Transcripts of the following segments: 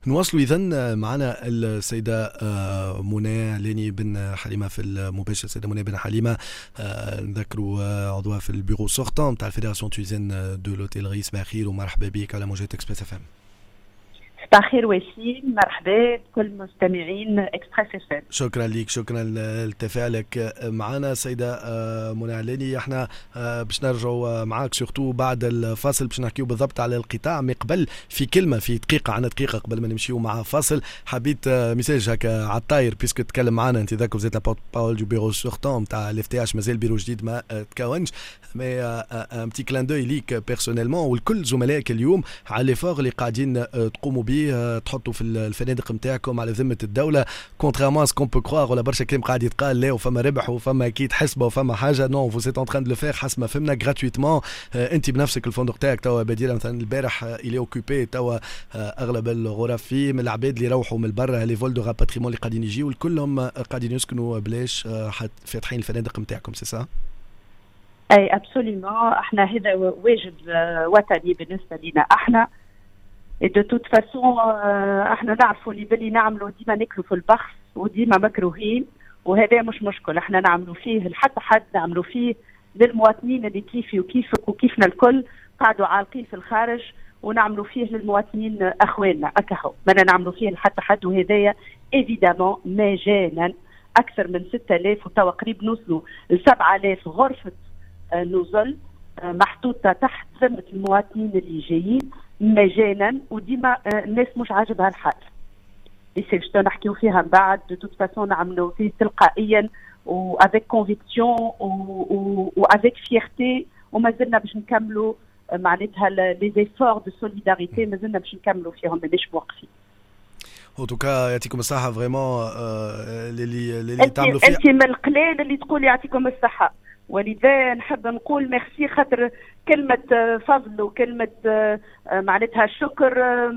نواصلوا إذن معنا السيدة منى علاني بن حليمة في المباشر. السيدة منى بن حليمة نذكروا عضوة في البيرو سورتان نتاع الفيدراسيون تويزين دو لوتيلري. صباح الخير ومرحبا بك على موجات اكسبريس اف ام. صباح الخير وسيم، مرحبا بكل مستمعين اكسبريس اف ام. شكرا لك، شكرا لتفاعلك معنا سيدة منى علاني. احنا باش نرجعوا معاك سورتو بعد الفاصل باش نحكيو بالضبط على القطاع. من قبل في كلمة في دقيقة عنا دقيقة قبل ما نمشيو مع فاصل، حبيت ميساج هكا على الطاير بيسكو تكلم معنا انت ذاك وزيت لابورت باول دو بيرو سورتون نتاع الاف تي اش، مازال بيرو جديد ما تكونش، مي ان بتي كلان دوي ليك بيرسونيلمون والكل زملائك اليوم على ليفور اللي قاعدين تقوموا به، تحطوا في الفنادق نتاعكم على ذمة الدولة. كونترامون سكون بو كروار ولا برشا كلام قاعد يتقال لا وفما ربح وفما اكيد حسبة وفما حاجة، نو فو سيت ان تران دو لو فير حسب ما فهمنا غراتويتمون. انت بنفسك الفندق تاعك توا بديل مثلا البارح الي اوكوبي توا اغلب الغرف فيه من العباد اللي يروحوا من برا لي فول دو راباتريمون اللي قاعدين يجيو الكلهم قاعدين يسكنوا بلاش، فاتحين الفنادق نتاعكم سي سا؟ اي ابسوليومون، احنا هذا واجب وطني بالنسبه لنا احنا. دو توت فاسون احنا نعرفوا اللي باللي نعملوا ديما ناكلوا في البخس وديما مكروهين، وهذا مش مشكل. احنا نعملوا فيه حتى حد نعملوا فيه للمواطنين اللي كيفي وكيفك وكيفنا الكل قاعدوا عالقين في الخارج، ونعملوا فيه للمواطنين اخواننا اكهو ما نعملوا فيه لحتى حد. وهذايا ايفيدامون مجانا اكثر من 6000 وتوا قريب نوصلوا ل 7000 غرفه نزل محطوطه تحت ذمه المواطنين اللي جايين مجانا، وديما الناس مش عاجبها الحال. يصير شتو نحكيو فيها من بعد. دو توت فاسون نعملوا فيه تلقائيا وافيك كونفيكسيون وافيك فيرتي، وما زلنا باش نكملوا معناتها لي زيفور دو سوليداريتي، ما زلنا باش نكملوا فيهم ماناش موقفين. ان توكا يعطيكم الصحه فريمون اللي تعملوا فيها. انت من القليل اللي تقول يعطيكم الصحه، ولذا نحب نقول ميرسي خاطر كلمة فضل وكلمة معناتها شكر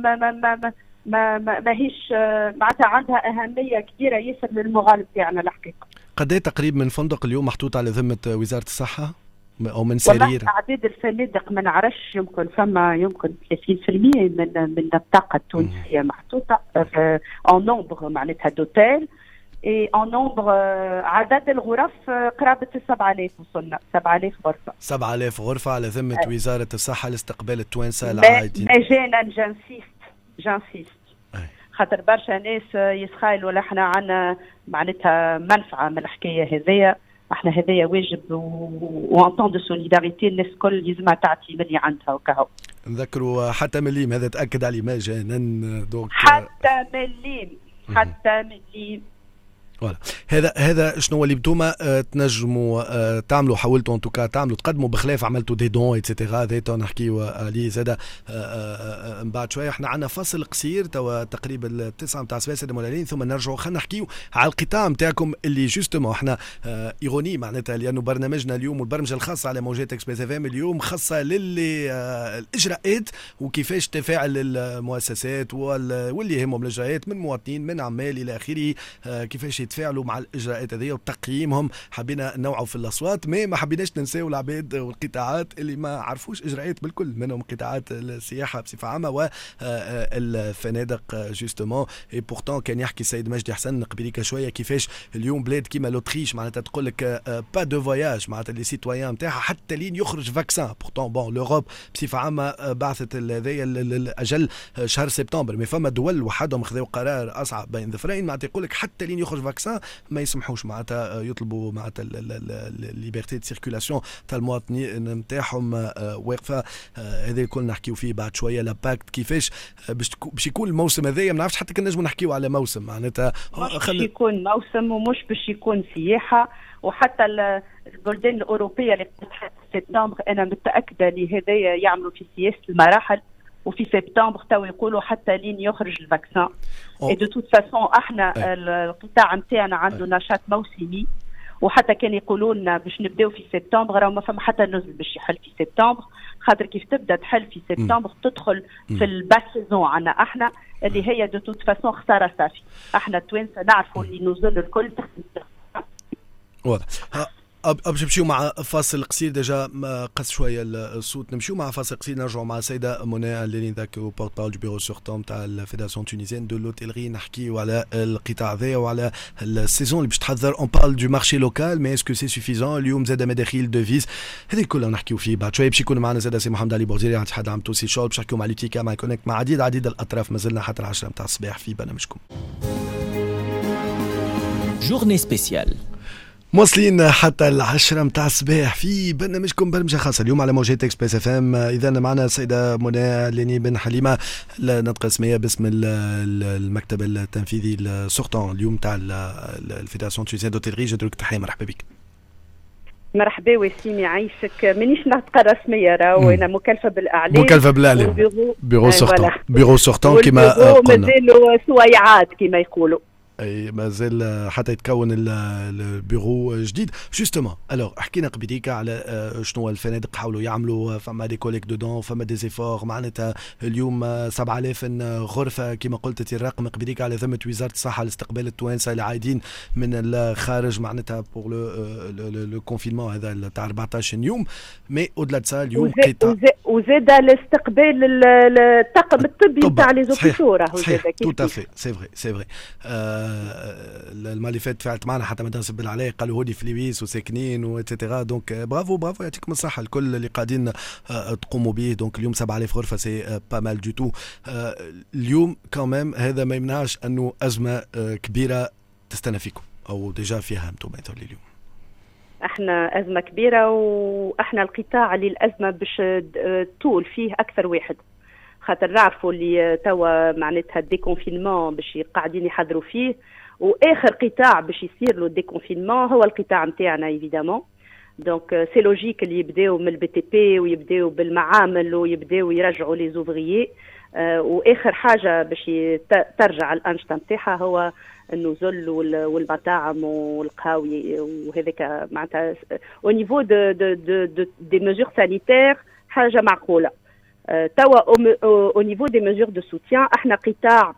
ما هيش معناتها عندها أهمية كبيرة ياسر للمغالب تاعنا الحقيقة. قد ايه تقريبا من فندق اليوم محطوط على ذمة وزارة الصحة أو من سرير؟ أعداد الفنادق ما نعرفش، يمكن 30% من الطاقة التونسية محطوطة en nombre معناتها دوتيل، en nombre عدد الغرف قرابة 7000 وصلنا 7000 غرفة. 7000 غرفة على ذمة وزارة الصحة لاستقبال التوانسة العاديين مجانا. جانسيست خاطر برشا ناس يسخايلوا ولا احنا عنا معناتها منفعة من الحكاية هذيا. احنا هذايا واجب وانطون دو سوليداريتي، الناس كل لازمها تعطي ملي عندها وكهو. نذكروا حتى مليم هذا تأكد عليه مجانا دونك حتى مليم ولا هذا شنو اللي بتوما تنجموا تعملوا، حاولتوا ان توكا تعملوا تقدموا بخلاف عملتوا دي دون ايتترا هذا نحكيوا عليه زاده من بعد شويه. احنا عندنا فصل قصير توا تقريبا 9 نتاع سباسه مولانين، ثم نرجعوا خلينا نحكيوا على القطاع نتاعكم اللي جوستومون احنا ايروني معناتها لانه برنامجنا اليوم والبرمجه الخاصه على موجات اكسبريس اف ام اليوم خاصه للي الاجراءات وكيفاش تفاعل المؤسسات واللي يهمهم الاجراءات من مواطنين من عمال الى اخره، كيفاش يتفاعلوا مع الاجراءات هذه وتقييمهم. حبينا نوعوا في الاصوات ما حبيناش ننساو العباد والقطاعات اللي ما عرفوش اجراءات بالكل، منهم قطاعات السياحه بصفه عامه والفنادق جوستومون. اي بورتون كان يحكي السيد مجدي حسن قبيليك شويه كيفاش اليوم بلاد كيما لوتريش معناتها تقول لك با دو فواياج معناتها لي سيتويان نتاعها حتى لين يخرج فاكسان. بورتون بون لوروب بصفه عامه بعثت هذايا الاجل شهر سبتمبر، ما فما دول وحدهم خذوا قرار اصعب بين ذفرين معناتها يقول لك حتى لين يخرج فاكسان ما يسمحوش معناتها يطلبوا معناتها الليبرتي دو سيركولاسيون تاع المواطنين نتاعهم واقفه. هذا الكل نحكيو فيه بعد شويه لاباكت كيفاش باش يكون الموسم هذايا. ما نعرفش حتى كان نجموا نحكيو على موسم معناتها باش يكون موسم ومش باش يكون سياحه. وحتى البلدان الاوروبيه اللي فتحت في سبتمبر انا متاكده لهذايا يعملوا في سياسه المراحل، وفي سبتمبر تو يقولوا حتى لين يخرج الفاكسان. اي دو توت فاسون احنا القطاع نتاعنا عنده نشاط موسمي، وحتى كان يقولوا لنا باش نبداو في سبتمبر راه ما فما حتى نزل باش يحل في سبتمبر، خاطر كيف تبدا تحل في سبتمبر تدخل في الباس سيزون عنا احنا اللي هي دو توت فاسون خساره صافي. احنا التوانسه نعرفوا اللي نزل الكل واضح. باش نمشيو مع فاصل قصير ديجا قص شويه الصوت. نمشيو مع فاصل قصير نرجعوا مع السيده منى اللي ذاك بورت بارول دو بيرو سورتون تاع الفيدراسيون تونيزيان دو لوتيلري. نحكيو على القطاع هذا وعلى السيزون اللي باش تحضر. اون بارل دو مارشي لوكال مي اسكو سي سوفيزون. اليوم زاد مداخيل ديفيز هذه كلها نحكيو فيه بعد شويه. باش يكون معنا زاد سي محمد علي بوزيري عن اتحاد عام توسي شغل. باش نحكيو مع لوتيكا مع كونيكت مع عديد الاطراف. مازلنا حتى 10 نتاع الصباح في برنامجكم جورني سبيسيال موصلين حتى 10 متاع الصباح في برنامجكم برمجة خاصة اليوم على موجات اكسبريس اف ام. اذا معنا السيدة منى ليني بن حليمة نطق اسمية باسم المكتب التنفيذي السورتون اليوم تاع الفيدراسيون تونيزيان دوتيلري. جدرك تحية مرحبا بك. مرحبا وسيمي عايشك. مانيش ناطقة رسمية راهو انا مكلفة بالاعلام. مكلفة بالاعلام بيرو سورتون. بيرو سورتون كما قلنا مازالوا سويعات كما يقولوا. اي مازال حتى يتكون البيرو جديد جوستومون. الوغ حكينا قبيليك على شنو الفنادق حاولوا يعملوا. فما دي كوليك دودون فما دي زيفور معناتها اليوم 7000 غرفه كما قلت الرقم قبيليك على ذمه وزاره الصحه لاستقبال التوانسه اللي عايدين من الخارج معناتها بور لو كونفينمون هذا تاع 14 يوم. مي اودلا دسا اليوم وزاد الاستقبال الطاقم الطبي تاع لي زوبيتو راهو زاد تو تافي سي فري سي فري. المال اللي فات فعلت معنا حتى مدرسة بالعلاء قالوا هودي في ليبيس وساكنين واتسيتيرا. دونك برافو يعطيكم الصحة الكل اللي قاعدين تقوموا به. دونك اليوم 7000 غرفة سي با مال دو تو. اليوم كمان هذا ما يمنعش انه أزمة كبيرة تستنى فيكم او ديجا فيها انتم اليوم. احنا أزمة كبيرة واحنا القطاع اللي الأزمة باش طول فيه أكثر واحد. خاطر نعرفوا اللي توا معناتها الديكونفينمون باش قاعدين يحضروا فيه. واخر قطاع باش يصير له الديكونفينمون هو القطاع نتاعنا ايفيدامون. دونك سي لوجيك اللي يبداو من البي تي بي ويبداو بالمعامل ويبداو يرجعوا لي زوفريي. واخر حاجه باش ترجع الانشطه نتاعها هو النزل والمطاعم والقهاوي وهذاك معناتها او نيفو دي ميزور سانيتير حاجه معقوله. توا au niveau des mesures de soutien احنا قطاع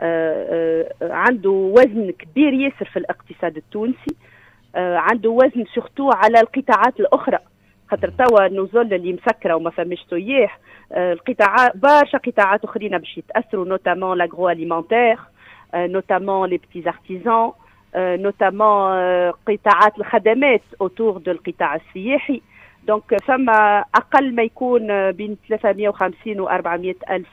عنده وزن كبير ياسر في الاقتصاد التونسي. عنده وزن سورتو على القطاعات الاخرى. خاطر توا النزل اللي مسكره وما فماش سياح. القطاعات برشا قطاعات اخرين باش يتاثروا نوتامون لاغرو اليمونتير نوتامون لي بتيز ارتيزان نوتامون قطاعات الخدمات اوتور دو القطاع السياحي. دونك فما أقل ما يكون بين 350 و 400 ألف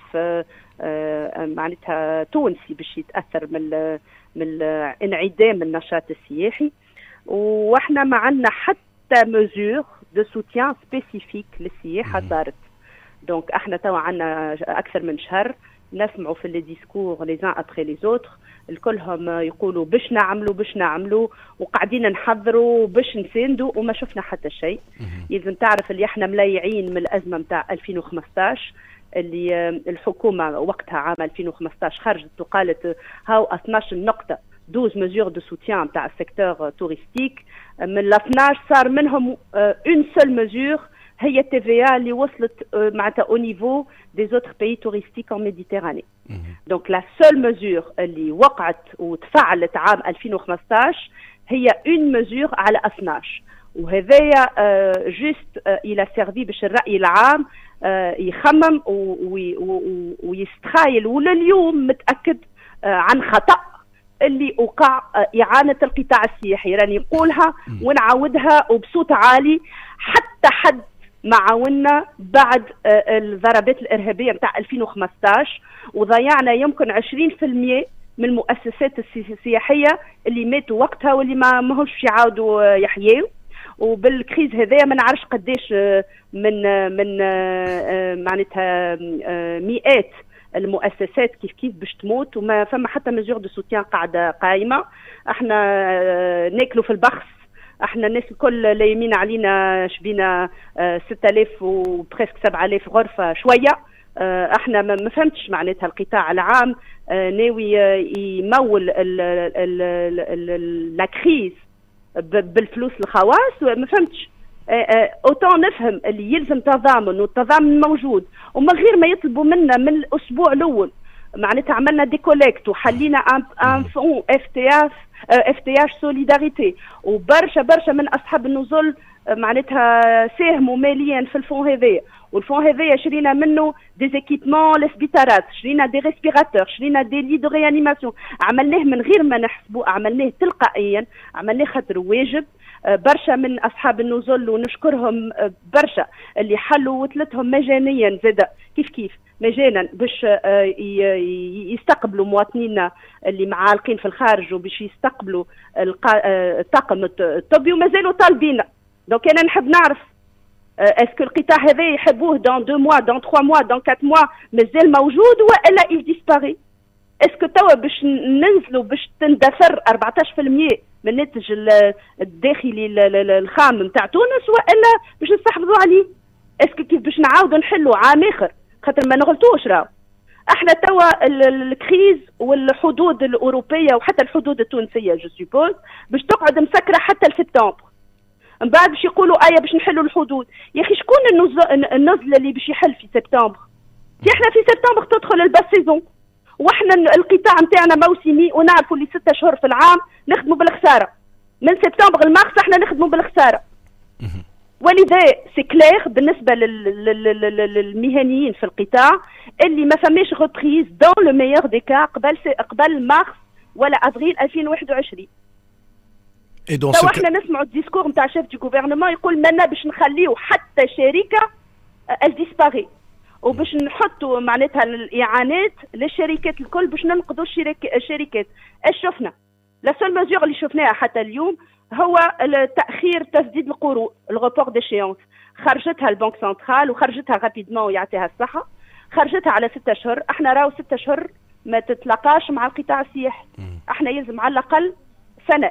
معناتها تونسي باش يتأثر من انعدام النشاط السياحي. واحنا ما عندنا حتى مزور دو سوتيان سبيسيفيك للسياحة صارت. دونك احنا توا عندنا أكثر من شهر نسمعوا في لي ديسكور لي زان ابري لي زوتر الكلهم يقولوا باش نعملوا وقاعدين نحضروا باش نساندوا وما شفنا حتى شيء. لازم تعرف اللي احنا ملايعين من الازمه نتاع 2015 اللي الحكومه وقتها عام 2015 خرجت وقالت هاو 12 نقطه 12 ميزور دو سوتيان تاع السيكتور توريستيك. من ال 12 صار منهم اون سول ميزور هي TVA اللي وصلت معناتها au niveau des autres pays touristiques en Méditerranée. Donc la seule mesure اللي وقعت وتفعلت عام 2015 هي une mesure على 12 وهذايا جست إلى سيرفي باش الرأي العام يخمم ويستخايل ولليوم متأكد عن خطأ اللي وقع إعانة القطاع السياحي. راني نقولها ونعاودها وبصوت عالي حتى حد معاونا بعد الضربات الإرهابية متاع 2015 وضيعنا يمكن 20% من المؤسسات السياحية اللي ماتوا وقتها واللي ما ماهوش يعاودوا يحيوا. وبالكريز هذايا ما نعرفش قديش من معناتها مئات المؤسسات كيف باش تموت وما فما حتى مزور دو سوتيان قاعدة قائمة. احنا ناكلوا في البخس. احنا الناس الكل لايمين علينا شبينا 6000 وبريسك 7000 غرفة شوية. احنا ما فهمتش معناتها القطاع العام ناوي يمول لا كريز بالفلوس الخواص. ما فهمتش. اوتون نفهم اللي يلزم تضامن والتضامن موجود ومن غير ما يطلبوا منا من الاسبوع الاول معناتها عملنا دي كوليكت وحلينا ان فون اف تي اش سوليداريتي، وبرشا من اصحاب النزل معناتها ساهموا ماليا في الفون هذايا. والفون هذايا شرينا منه دي زيكيبمون للسبيطارات، شرينا دي ريسبيراتور، شرينا دي لي دو ريانيماسيون. عملناه من غير ما نحسبوا، عملناه تلقائيا، عملناه خاطر واجب. برشا من اصحاب النزل ونشكرهم برشا اللي حلوا وثلتهم مجانيا زاده كيف مجانا باش يستقبلوا مواطنينا اللي معالقين في الخارج وباش يستقبلوا الطاقم الطبي، ومازالوا طالبين. دونك انا نحب نعرف اسكو القطاع هذا يحبوه دون 2 موا دون 3 موا دون 4 موا مازال موجود ولا il disparaît؟ اسكو توا باش ننزلوا باش تندثر 14% من الناتج الداخلي الخام نتاع تونس ولا باش نستحفظوا عليه؟ اسكو كيف باش نعاودوا نحلوا عام اخر؟ خاطر ما نغلطوش راهو احنا توا الكريز والحدود الاوروبيه وحتى الحدود التونسيه جو سوبوز باش تقعد مسكره حتى لسبتمبر. من بعد باش يقولوا باش نحلوا الحدود. يا اخي شكون النزله اللي باش يحل في سبتمبر؟ احنا في سبتمبر تدخل الباس سيزون، واحنا القطاع نتاعنا موسمي ونعرفوا اللي 6 شهور في العام نخدموا بالخساره. من سبتمبر لمارس احنا نخدموا بالخساره. ولذا سي كلير بالنسبه للمهنيين في القطاع اللي ما فماش ريبريز دون لو ميور دي كا قبل مارس ولا افريل 2021. تو احنا نسمعوا الديسكور نتاع شيف دي غوفرنمون يقول منا باش نخليو حتى شركه الديسباري وباش نحطوا معناتها الاعانات للشركات الكل باش ننقذوا الشركات. ايش شفنا؟ لا سول ميزور اللي شفناها حتى اليوم هو تاخير تسديد القروض، الريبور ديشيونس. خرجتها البنك سنترال وخرجتها رابيدمون ويعطيها الصحه، خرجتها على 6 اشهر. احنا راهو 6 اشهر ما تتلاقاش مع القطاع السياحي، احنا يلزم على الاقل سنه.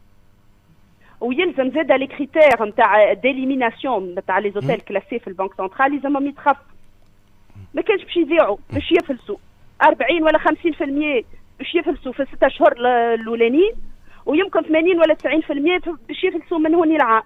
ويلزم زاده لي كريتير نتاع ديليميناسيون نتاع لي زوتيل كلاسي في البنك سنترال يلزمهم يتخفوا. ما كانش باش يبيعوا باش يفلسوا 40 ولا 50% باش يفلسوا في 6 اشهر الاولانيين، ويمكن 80 ولا 90% باش يفلسوا من هوني العام.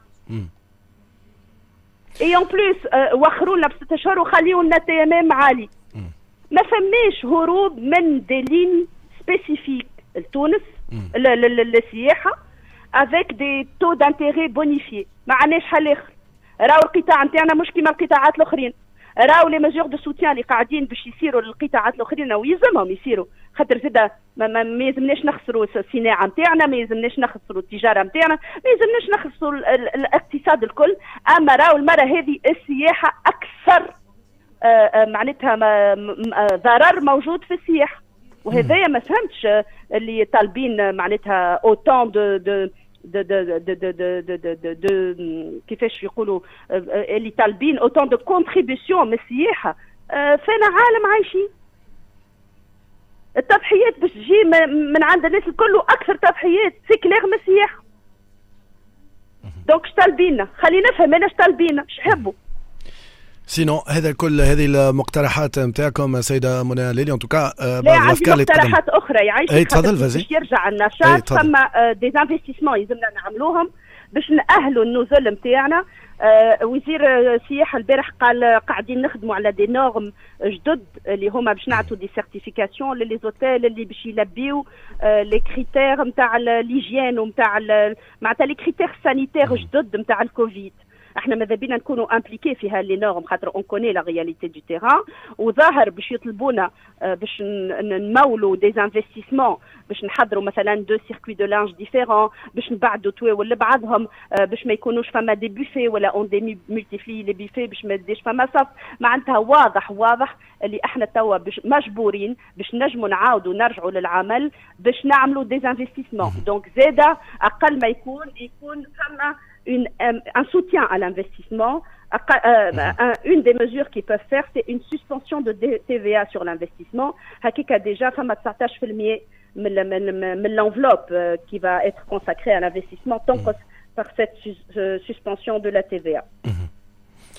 اي اون بليس وخروا لنا ب 6 اشهر وخليوا لنا تي ام ام عالي. ما فماش هروب من دي لين سبيسيفيك لتونس للسياحه افيك دي تو دانتيري بونيفيي. ما عندناش حل اخر. راهو القطاع نتاعنا مش كيما القطاعات الاخرين. راهو لي ميزور دو سوتيان اللي قاعدين باش يصيروا للقطاعات الاخرين ويلزمهم يصيروا، خاطر زاده ما يلزمناش نخسروا الصناعه نتاعنا، ما يلزمناش نخسروا التجاره نتاعنا، ما يلزمناش نخسروا الاقتصاد الكل. اما راهو المره هذه السياحه اكثر معناتها ضرر موجود في السياحه. وهذايا ما فهمتش اللي طالبين معناتها اوتون دو كيفاش يقولوا اللي طالبين اوتون دو كونتريبيسيون من السياحه. فانا عالم عايشين التضحيات باش تجي من عند الناس الكل، اكثر تضحيات سي كلير من السياحه. دونك اش طالبيننا؟ خلينا نفهم انا اش طالبيننا، اش حبوا. سينو هذا كل هذه المقترحات نتاعكم سيده منى ليلي ان توكا لا عندي مقترحات اخرى يعيش تفضل باش يرجع النشاط. ثم دي انفستيسمون يلزمنا نعملوهم باش نأهلوا النزل نتاعنا. وزير السياحه البارح قال قاعدين نخدموا على دي نورم جدد اللي هما باش نعطوا دي سيرتيفيكاسيون للي زوتيل اللي باش يلبيو لي كريتير نتاع ليجيان ونتاع معناتها لي كريتير سانيتير جدد نتاع الكوفيد. احنا ماذا بينا نكونوا امبليكي في هاللي نورم خاطر اون كوني لا رياليتي دو تيران. وظاهر باش يطلبونا باش نمولوا دي انفستيسمون باش نحضروا مثلا 2 سيركوي دو لانج ديفيرون باش نبعدوا تواول لبعضهم باش ما يكونوش فما دي بوفي ولا اون دي مولتيفلي لي بوفي باش ما يديش فما صف. معناتها واضح اللي احنا توا باش مجبورين باش نجموا نعاودوا نرجعوا للعمل باش نعملوا دي انفستيسمون. دونك زاده اقل ما يكون فما un soutien à l'investissement. Une des mesures qu'ils peuvent faire, c'est une suspension de TVA sur l'investissement. Hakika déjà, femme à 19% de l'enveloppe qui va être consacrée à l'investissement tant que par cette suspension de la TVA.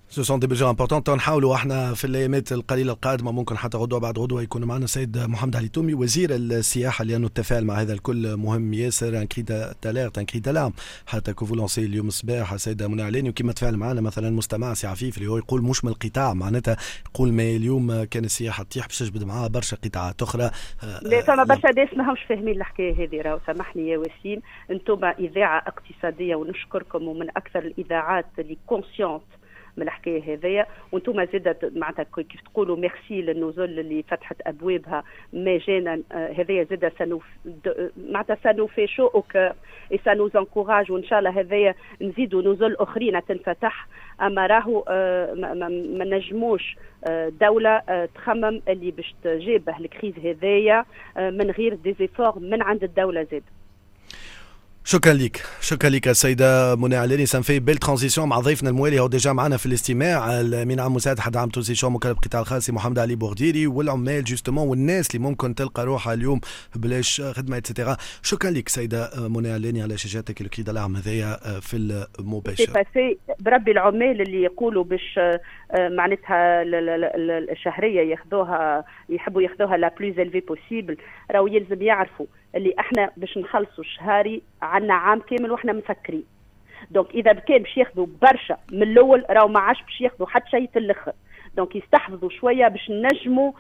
سو سون دي بيجون امبورطون. نحاولوا احنا في الايامات القليله القادمه ممكن حتى غدوه بعد غدوه يكون معنا السيد محمد علي تومي وزير السياحه لانه التفاعل مع هذا الكل مهم ياسر. ان كري داليرت ان كري دالارم حتى كوفو لونسي اليوم الصباح السيده منى علاني وكما تفاعل معنا مثلا مستمع سي عفيف اللي هو يقول مش من القطاع معناتها يقول ما اليوم كان السياحه تطيح باش تجبد معاها برشا قطاعات اخرى. لا فما برشا ناس ماهمش فاهمين الحكايه هذه. راهو سامحني يا وسيم انتم اذاعه اقتصاديه ونشكركم ومن اكثر الاذاعات اللي كونسيونت من الحكايه هذيا وانتم زادت معناتها كيف تقولوا ميرسي للنزول اللي فتحت ابوابها مجانا. هذايا زاد معناتها سانو في شو اوكر اي سانو انكوراج وان شاء الله هذايا نزيدوا نزول اخرين تنفتح. اما راهو ما نجموش دوله تخمم اللي باش تجيبه الكريز هذايا من غير ديزيفور من عند الدوله زاد. شكرا لك السيدة منى علاني. سنفي بيل ترانزيسيون مع ضيفنا الموالي هو ديجا معنا في الاستماع الامين عام مساعد حد عام تونسي مكلف القطاع الخاص محمد علي بورديري والعمال جوستومون والناس اللي ممكن تلقى روحها اليوم بلاش خدمه اتسيتيرا. شكرا لك سيدة منى علاني على شجاعتك الكي دالعم هذايا في المباشر. بربي العمال اللي يقولوا باش معناتها الشهريه ياخذوها يحبوا ياخذوها لا بلوز الفي بوسيبل راهو يلزم يعرفوا اللي احنا باش نخلصوا الشهري عندنا عام كامل واحنا مسكرين. دونك اذا كان باش ياخذوا برشا من الاول راهو ما عادش باش ياخذوا حتى شيء في الاخر. دونك يستحفظوا شويه باش نجموا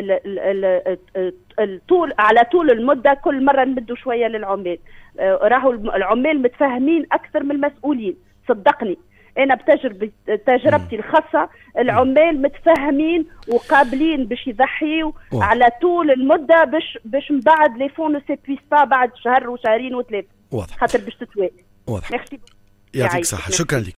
الطول على طول المده كل مره نمدوا شويه للعمال. راهو العمال متفاهمين اكثر من المسؤولين صدقني. انا تجربتي الخاصه العمال متفاهمين وقابلين باش يضحيوا على طول المده باش من بعد لي فون نو سيبويس با بعد شهر وشهرين وثلاثه خاطر باش تتواجد. يعطيك الصحه. شكرا لك.